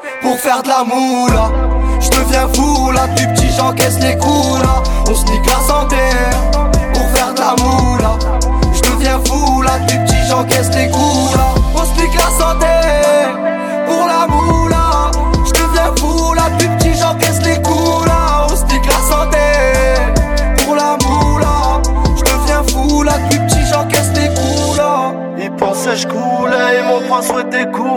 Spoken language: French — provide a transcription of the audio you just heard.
pour faire de la moula. J'deviens fou là, depuis petit j'encaisse les coups là. On se nique la santé pour faire de la moula. J'deviens fou là, depuis petit j'encaisse les coups là. On se nique la santé pour la moula. J'deviens fou là, depuis petit j'encaisse les coups là. On se nique la santé pour la moula. J'deviens fou là, depuis petit j'encaisse les coups là. Ils pensaient j'coulais et mon point souhaitait cool.